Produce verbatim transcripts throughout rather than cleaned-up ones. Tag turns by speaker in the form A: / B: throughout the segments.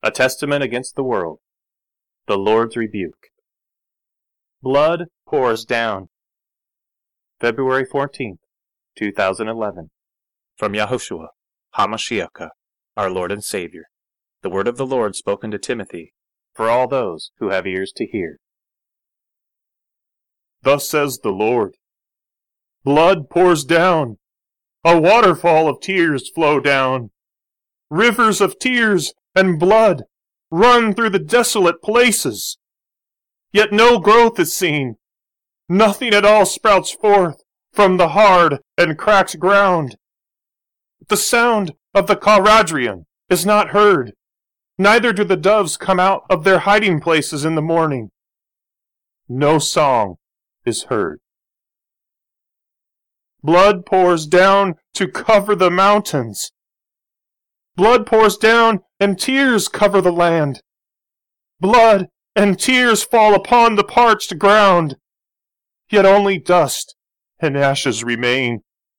A: A testament against the world. The Lord's rebuke. Blood pours down. February fourteenth, two thousand eleven. From Yahushua, HaMashiach, our Lord and Savior. The word of the Lord spoken to Timothy, for all those who have ears to hear.
B: Thus says the Lord, blood pours down, a waterfall of tears flow down. Rivers of tears and blood run through the desolate places. Yet no growth is seen, nothing at all sprouts forth from the hard and cracked ground. The sound of the Charadrian is not heard, neither do the doves come out of their hiding places in the morning. No song is heard. Blood pours down to cover the mountains. Blood pours down and tears cover the land. Blood and tears fall upon the parched ground, yet only dust and ashes remain.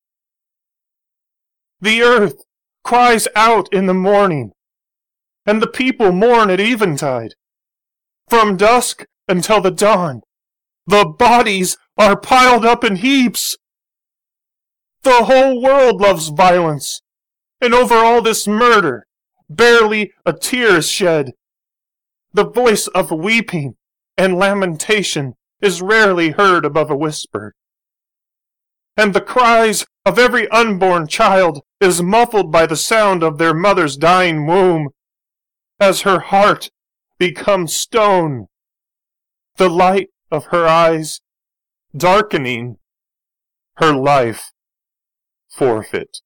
B: The earth cries out in the morning, and the people mourn at eventide. From dusk until the dawn, the bodies are piled up in heaps. The whole world loves violence, and over all this murder, barely a tear is shed. The voice of weeping and lamentation is rarely heard above a whisper. And the cries of every unborn child is muffled by the sound of their mother's dying womb, as her heart becomes stone, the light of her eyes darkening, her life forfeit.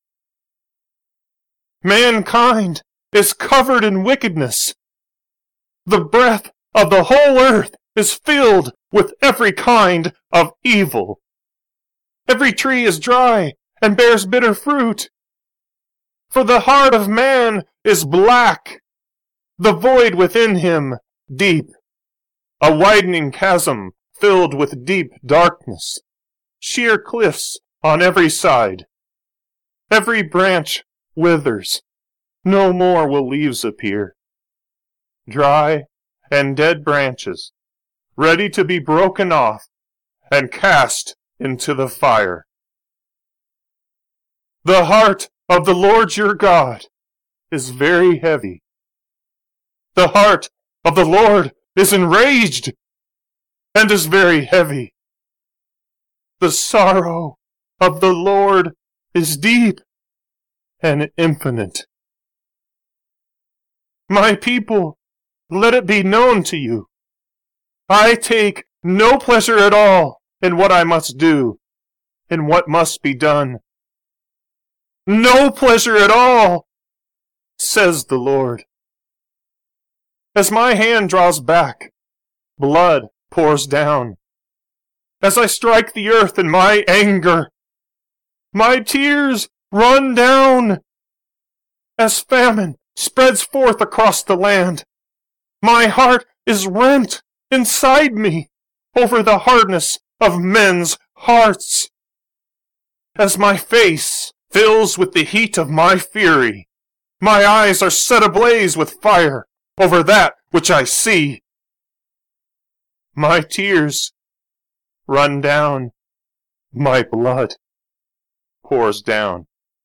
B: Mankind is covered in wickedness. The breath of the whole earth is filled with every kind of evil. Every tree is dry and bears bitter fruit. For the heart of man is black, the void within him deep, a widening chasm filled with deep darkness, sheer cliffs on every side. Every branch withers, no more will leaves appear. Dry and dead branches, ready to be broken off and cast into the fire. The heart of the Lord your God is very heavy. The heart of the Lord is enraged and is very heavy. The sorrow of the Lord is deep and infinite. My people, let it be known to you, I take no pleasure at all in what I must do, in what must be done. No pleasure at all, says the Lord. As my hand draws back, blood pours down. As I strike the earth in my anger, my tears run down. As famine spreads forth across the land, my heart is rent inside me over the hardness of men's hearts. As my face fills with the heat of my fury, my eyes are set ablaze with fire over that which I see. My tears run down, my blood pours down.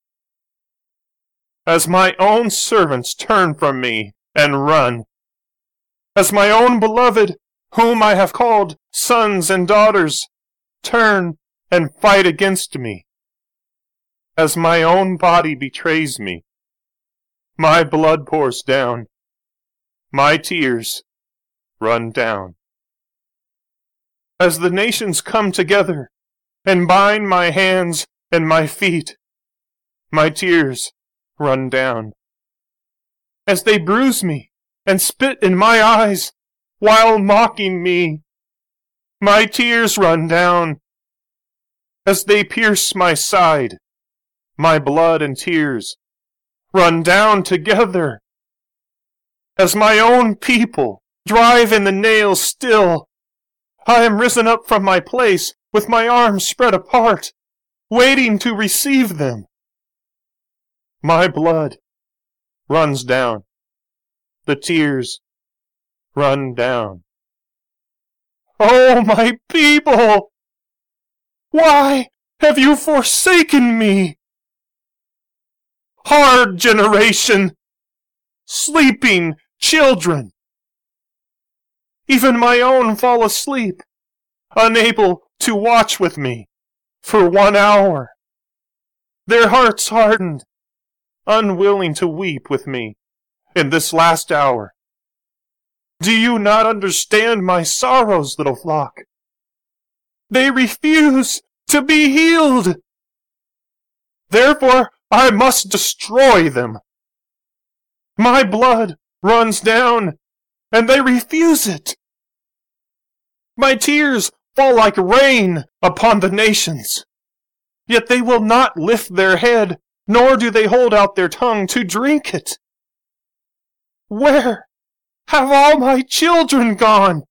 B: As my own servants turn from me and run, as my own beloved, whom I have called sons and daughters, turn and fight against me, as my own body betrays me, my blood pours down, my tears run down. As the nations come together and bind my hands and my feet, my tears run down. As they bruise me and spit in my eyes while mocking me, my tears run down. As they pierce my side, my blood and tears run down together. As my own people drive in the nails still, I am risen up from my place with my arms spread apart, waiting to receive them. My blood runs down. the tears run down. Oh, my people! Why have you forsaken me? Hard generation, sleeping children. Even my own fall asleep, unable to watch with me for one hour. Their hearts hardened, unwilling to weep with me in this last hour. Do you not understand my sorrows, little flock? They refuse to be healed. Therefore, I must destroy them. My blood runs down, and they refuse it. My tears fall like rain upon the nations, yet they will not lift their head, nor do they hold out their tongue to drink it. Where have all my children gone?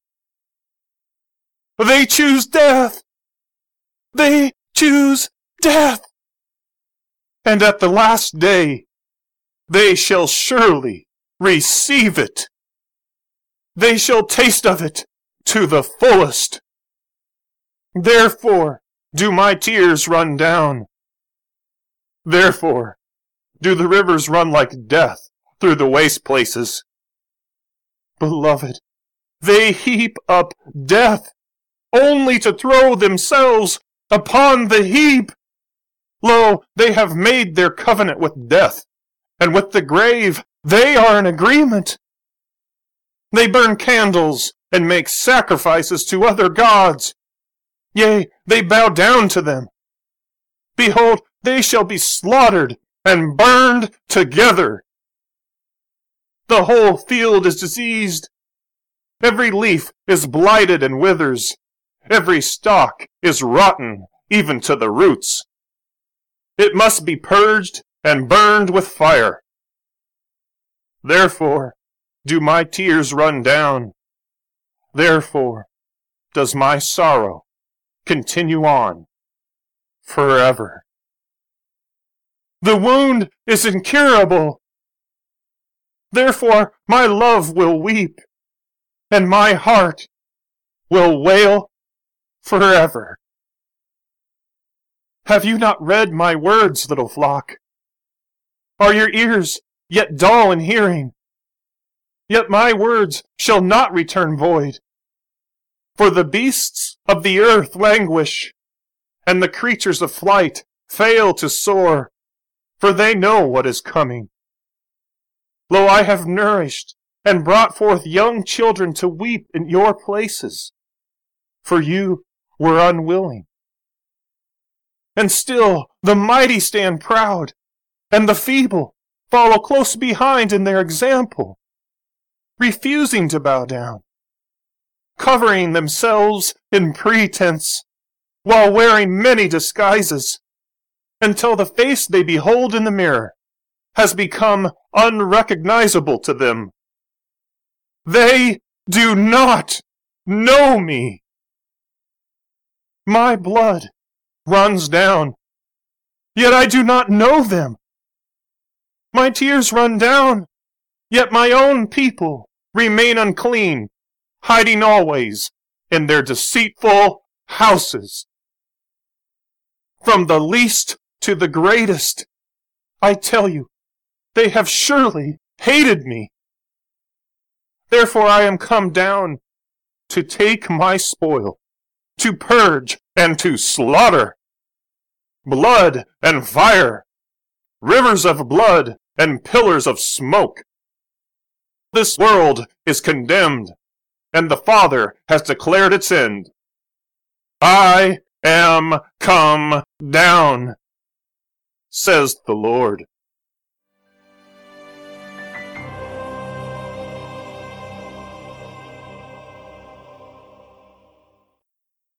B: They choose death. They choose death. And at the last day, they shall surely receive it. They shall taste of it to the fullest. Therefore do my tears run down. Therefore do the rivers run like death through the waste places. Beloved, they heap up death, only to throw themselves upon the heap. Lo, they have made their covenant with death, and with the grave they are in agreement. They burn candles and make sacrifices to other gods. Yea, they bow down to them. Behold, they shall be slaughtered and burned together. The whole field is diseased. Every leaf is blighted and withers. Every stalk is rotten, even to the roots. It must be purged and burned with fire. Therefore do my tears run down. Therefore does my sorrow continue on forever. The wound is incurable. Therefore my love will weep, and my heart will wail forever. Have you not read my words, little flock? Are your ears yet dull in hearing? Yet my words shall not return void. For the beasts of the earth languish, and the creatures of flight fail to soar, for they know what is coming. Lo, I have nourished and brought forth young children to weep in your places, for you were unwilling. And still the mighty stand proud, and the feeble follow close behind in their example, refusing to bow down, covering themselves in pretense, while wearing many disguises, until the face they behold in the mirror has become unrecognizable to them. They do not know me. My blood runs down, yet I do not know them. My tears run down, yet my own people remain unclean, hiding always in their deceitful houses. From the least to the greatest, I tell you, they have surely hated me. Therefore I am come down to take my spoil, to purge and to slaughter. Blood and fire, rivers of blood and pillars of smoke. This world is condemned, and the Father has declared its end. I am come down, says the Lord.